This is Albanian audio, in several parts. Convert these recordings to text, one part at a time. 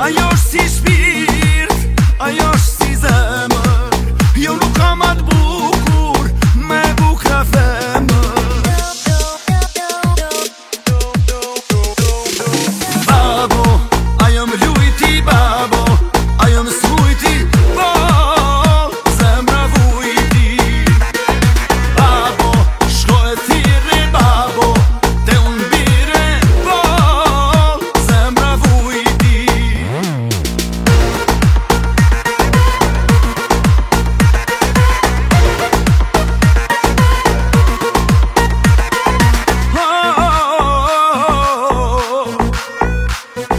Ajo është si shpirt, ajo është si zemër. Jo nuk kam atë bukur, me bukra femër. Babo, ajo më lujti, babo, ajo më smujti, po, zemra vujti. Babo, shko e thirre, babo, te unë bire, po, zemra vujti.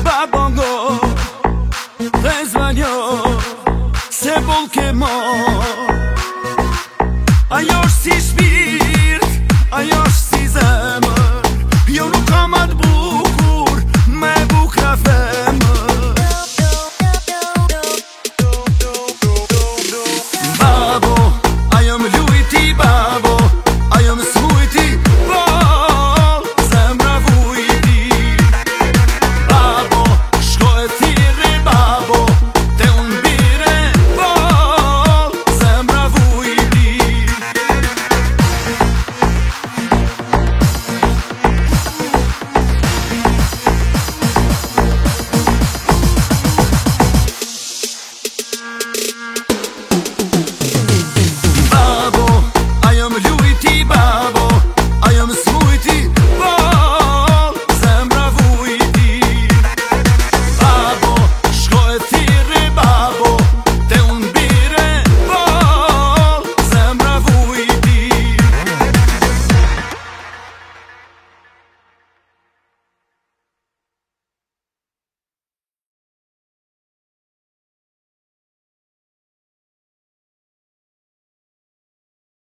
Babongo, te zvanjo, se bol ke mo.